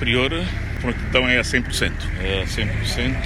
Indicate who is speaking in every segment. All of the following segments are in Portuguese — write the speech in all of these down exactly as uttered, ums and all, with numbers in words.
Speaker 1: priori, a prontidão é a cem por cento. É a cem por cento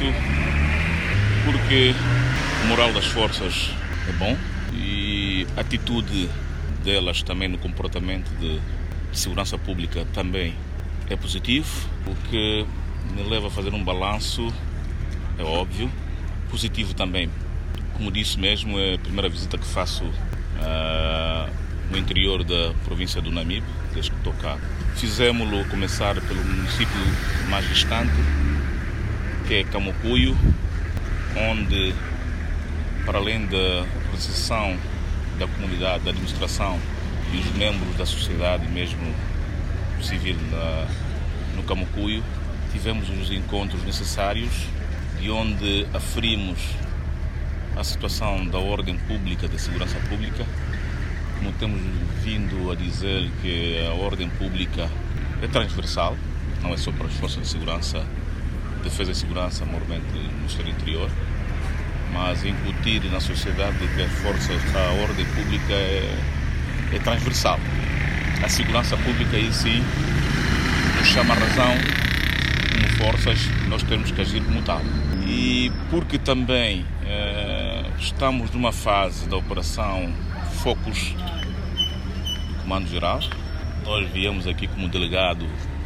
Speaker 1: porque o moral das forças é bom e a atitude delas também no comportamento de, de segurança pública também é positivo, o que me leva a fazer um balanço, é óbvio, positivo também. Como disse mesmo, é a primeira visita que faço uh, no interior da província do Namibe, desde que estou cá. Fizemos-lo começar pelo município mais distante, que é Camocuio, onde, para além da recepção da comunidade, da administração e os membros da sociedade, mesmo civil, na, no Camocuio, tivemos os encontros necessários, de onde aferimos a situação da ordem pública, da segurança pública. Como temos vindo a dizer que a ordem pública é transversal, não é só para as forças de segurança, defesa e segurança, normalmente no Ministério do Interior, mas incutir na sociedade que a força, a ordem pública é, é transversal. A segurança pública em si nos chama a razão, como forças, nós temos que agir como tal. E porque também eh, estamos numa fase da operação Focus do Comando-Geral, nós viemos aqui como delegado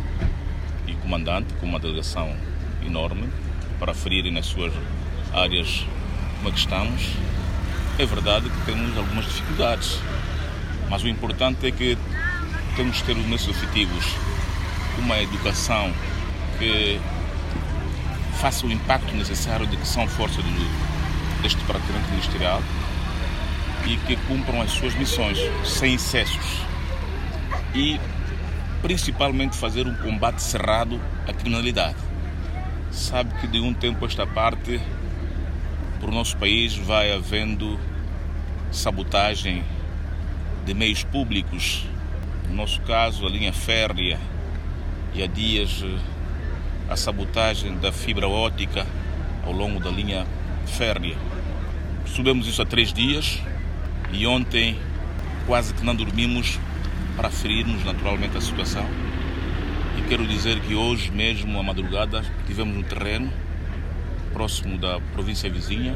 Speaker 1: e comandante, com uma delegação enorme, para aferirem nas suas áreas como é que estamos. É verdade que temos algumas dificuldades, mas o importante é que temos que ter os nossos efetivos uma educação que faça o impacto necessário de que são forças do, deste departamento ministerial e que cumpram as suas missões sem excessos e principalmente fazer um combate cerrado à criminalidade. Sabe que de um tempo a esta parte, por o nosso país vai havendo sabotagem de meios públicos, no nosso caso a linha férrea, e há dias a sabotagem da fibra óptica ao longo da linha férrea. Soubemos isso há três dias e ontem quase que não dormimos para aferirmos naturalmente a situação. E quero dizer que hoje mesmo, à madrugada, estivemos no terreno, próximo da província vizinha,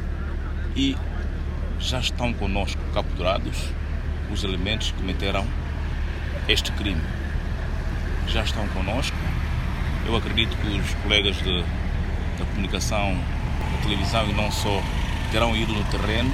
Speaker 1: e já estão conosco capturados os elementos que cometeram este crime. Já estão conosco. Eu acredito que os colegas de, da comunicação, da televisão e não só, terão ido no terreno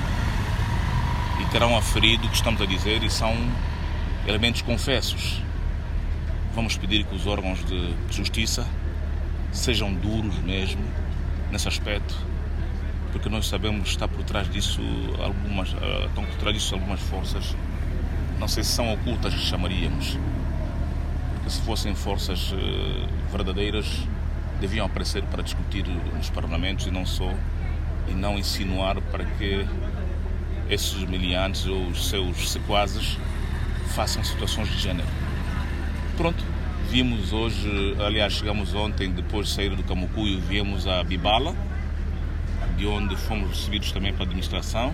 Speaker 1: e terão aferido o que estamos a dizer, e são elementos confessos. Vamos pedir que os órgãos de justiça sejam duros mesmo nesse aspecto, porque nós sabemos que está por trás disso algumas, estão por trás disso algumas forças, não sei se são ocultas, chamaríamos, porque se fossem forças verdadeiras deviam aparecer para discutir nos parlamentos e não só, e não insinuar para que esses miliantes ou os seus sequazes façam situações de género. Pronto, vimos hoje, aliás chegamos ontem, depois de sair do Camocuio, viemos a Bibala, de onde fomos recebidos também para a administração,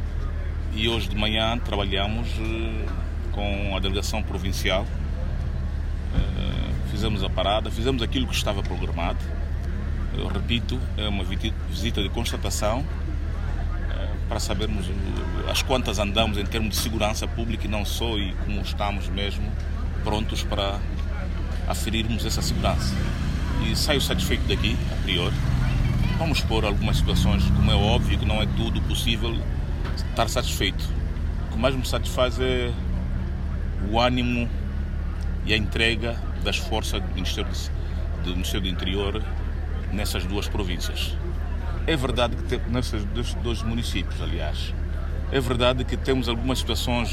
Speaker 1: e hoje de manhã trabalhamos com a delegação provincial, fizemos a parada, fizemos aquilo que estava programado. Eu repito, é uma visita de constatação para sabermos as quantas andamos em termos de segurança pública e não só, e como estamos mesmo prontos para aferirmos essa segurança. E saio satisfeito daqui, a priori. Vamos pôr algumas situações, como é óbvio que não é tudo possível estar satisfeito. O que mais me satisfaz é o ânimo e a entrega das forças do Ministério, do Ministério do Interior nessas duas províncias. É verdade que tem, nesses dois municípios, aliás, é verdade que temos algumas situações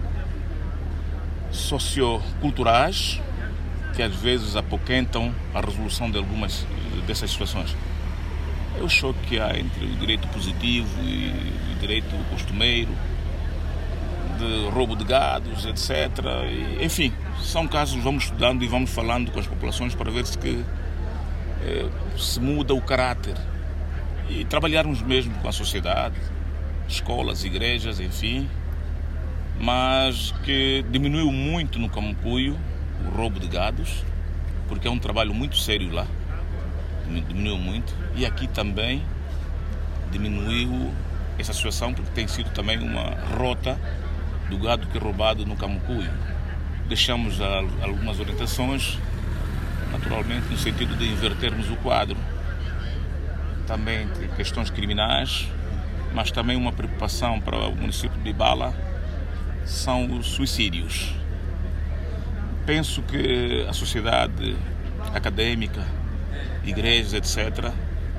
Speaker 1: socioculturais que às vezes apoquentam a resolução de algumas dessas situações. É o choque que há entre o direito positivo e o direito costumeiro, de roubo de gados, etcétera. E, enfim, são casos, vamos estudando e vamos falando com as populações para ver se, que, eh, se muda o caráter. E trabalharmos mesmo com a sociedade, escolas, igrejas, enfim, mas que diminuiu muito no Camocuio o roubo de gados, porque é um trabalho muito sério lá, diminuiu muito, e aqui também diminuiu essa situação porque tem sido também uma rota do gado que é roubado no Camucuio. Deixamos algumas orientações, naturalmente no sentido de invertermos o quadro, também questões criminais, mas também uma preocupação para o município de Ibala são os suicídios. Penso que a sociedade acadêmica, igrejas, etcétera,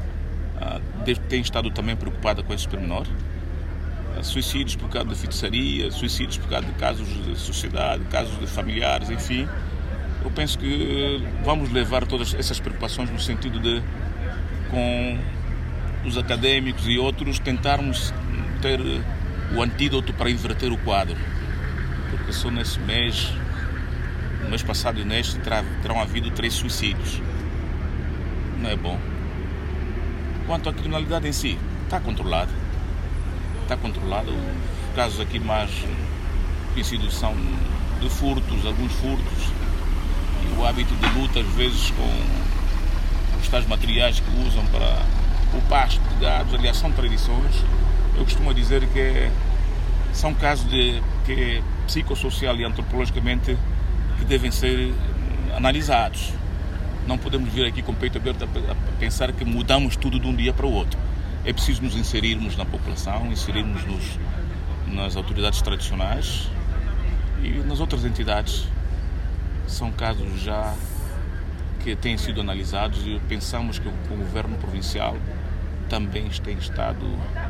Speaker 1: tem estado também preocupada com esse pormenor. Suicídios por causa de feitiçaria, suicídios por causa de casos de sociedade, casos de familiares, enfim. Eu penso que vamos levar todas essas preocupações no sentido de, com os acadêmicos e outros, tentarmos ter o antídoto para inverter o quadro. Porque só nesse mês, no mês passado e neste, terão havido três suicídios. Não é bom. Quanto à criminalidade em si, está controlada. Está controlada. Os casos aqui mais conhecidos são de furtos, alguns furtos, e o hábito de luta, às vezes, com os tais materiais que usam para o pasto de gados, aliás, são tradições. Eu costumo dizer que são casos de, que psicossocial e antropologicamente que devem ser analisados. Não podemos vir aqui com o peito aberto a pensar que mudamos tudo de um dia para o outro. É preciso nos inserirmos na população, inserirmos nos, nas autoridades tradicionais e nas outras entidades. São casos já que têm sido analisados e pensamos que o governo provincial também tem estado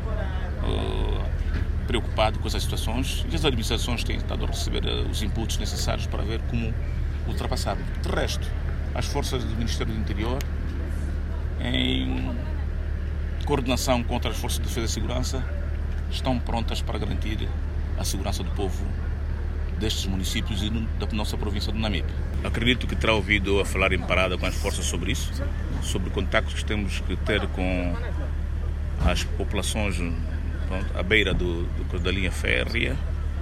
Speaker 1: uh, preocupado com essas situações e as administrações têm estado a receber uh, os inputs necessários para ver como ultrapassar. De resto, as forças do Ministério do Interior, em coordenação contra as forças de defesa e segurança, estão prontas para garantir a segurança do povo destes municípios e da nossa província do Namibe. Acredito que terá ouvido a falar em parada com as forças sobre isso, sobre contactos que temos que ter com as populações, pronto, à beira do, do, da linha férrea,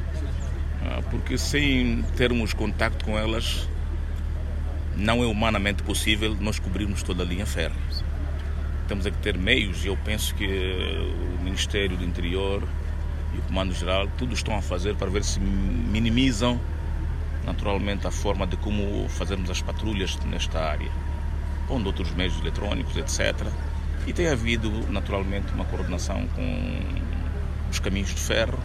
Speaker 1: porque sem termos contacto com elas não é humanamente possível nós cobrirmos toda a linha férrea. Temos é que ter meios, e eu penso que o Ministério do Interior e o Comando-Geral tudo estão a fazer para ver se minimizam naturalmente a forma de como fazermos as patrulhas nesta área, pondo outros meios eletrônicos, etcétera. E tem havido naturalmente uma coordenação com os caminhos de ferro.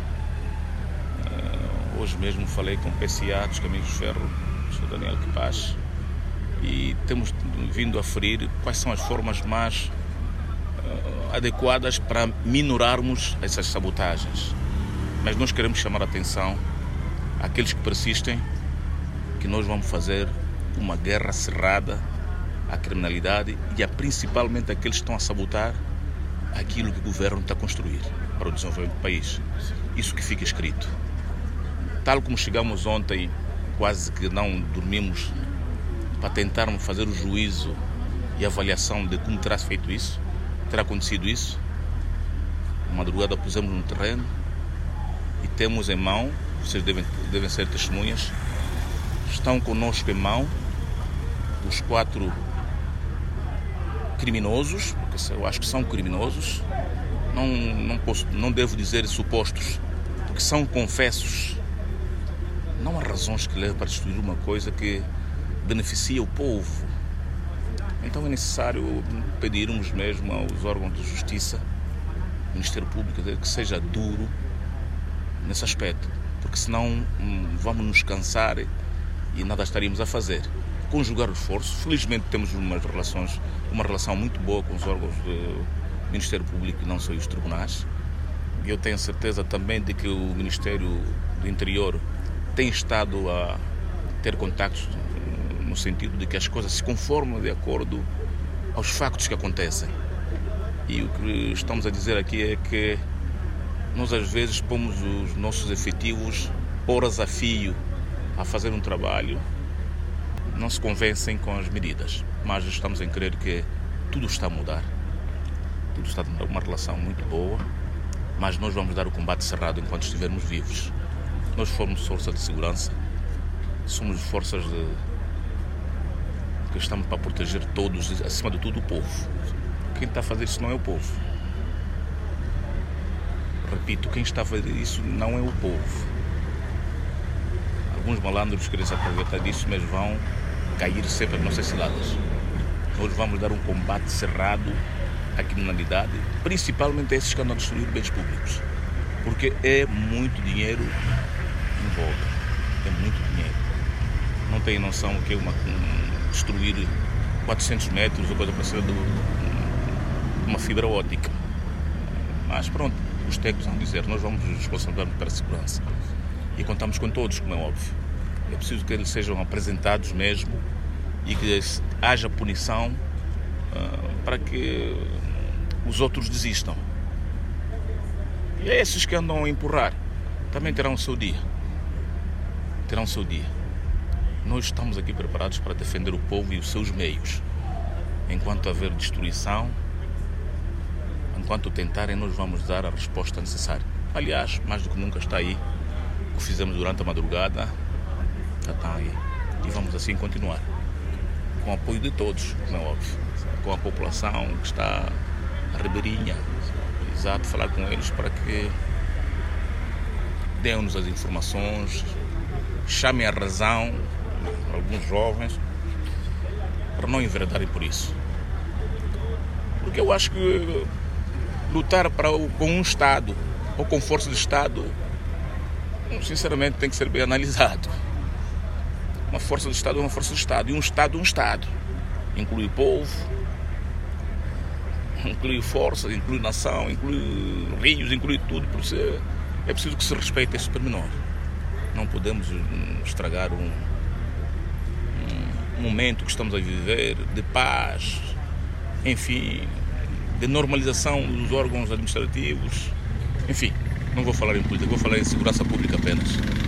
Speaker 1: Hoje mesmo falei com o P C A dos caminhos de ferro, o senhor Daniel Quipaz, e temos vindo a aferir quais são as formas mais uh, adequadas para minorarmos essas sabotagens. Mas nós queremos chamar a atenção àqueles que persistem, que nós vamos fazer uma guerra cerrada à criminalidade e a principalmente aqueles que estão a sabotar aquilo que o governo está a construir para o desenvolvimento do país. Isso que fica escrito. Tal como chegamos ontem, quase que não dormimos para tentarmos fazer o juízo e avaliação de como terá feito isso, terá acontecido isso. Na madrugada pusemos no terreno e temos em mão, vocês devem, devem ser testemunhas, estão conosco em mão os quatro criminosos, porque eu acho que são criminosos, não, não, posso, não devo dizer supostos, porque são confessos. Não há razões que levem para destruir uma coisa que beneficia o povo. Então é necessário pedirmos mesmo aos órgãos de justiça, Ministério Público, que seja duro nesse aspecto, porque senão hum, vamos nos cansar e nada estaríamos a fazer. Conjugar o esforço. Felizmente temos umas relações, uma relação muito boa com os órgãos do Ministério Público e não só os tribunais. E eu tenho certeza também de que o Ministério do Interior tem estado a ter contactos no sentido de que as coisas se conformam de acordo aos factos que acontecem. E o que estamos a dizer aqui é que nós às vezes pomos os nossos efetivos horas a fio a fazer um trabalho, não se convencem com as medidas, mas estamos em crer que tudo está a mudar, tudo está a mudar, uma relação muito boa, mas nós vamos dar o combate cerrado enquanto estivermos vivos. Nós formos força de segurança, somos forças de, porque estamos para proteger todos, acima de tudo o povo. Quem está a fazer isso não é o povo. Repito, quem está a fazer isso não é o povo. Alguns malandros querem se aproveitar disso, mas vão cair sempre nas nossas ciladas. Nós vamos dar um combate cerrado à criminalidade, principalmente a esses que andam a destruir bens públicos. Porque é muito dinheiro em volta. É muito dinheiro. Não tem noção que é uma, um, destruir quatrocentos metros ou coisa parecida de uma fibra óptica. Mas pronto, os técnicos vão dizer, nós vamos nos responsabilizar para a segurança. E contamos com todos, como é óbvio. É preciso que eles sejam apresentados mesmo e que haja punição uh, para que os outros desistam. E é esses que andam a empurrar também terão o seu dia. Terão o seu dia. Nós estamos aqui preparados para defender o povo e os seus meios. Enquanto haver destruição, enquanto tentarem, nós vamos dar a resposta necessária. Aliás, mais do que nunca está aí o que fizemos durante a madrugada, já está aí. E vamos assim continuar. Com o apoio de todos, como é óbvio. Com a população que está à ribeirinha. Exato, falar com eles para que deem-nos as informações, chamem a razão, alguns jovens, para não enveredarem por isso. Porque eu acho que lutar para, com um Estado ou com força de Estado, sinceramente, tem que ser bem analisado. Uma força de Estado é uma força de Estado, e um Estado é um Estado. Inclui o povo, inclui força, inclui nação, inclui rios, inclui tudo. Por isso é preciso que se respeite esse pormenor. Não podemos estragar um, um momento que estamos a viver de paz, enfim, de normalização dos órgãos administrativos. Enfim, não vou falar em política, vou falar em segurança pública apenas.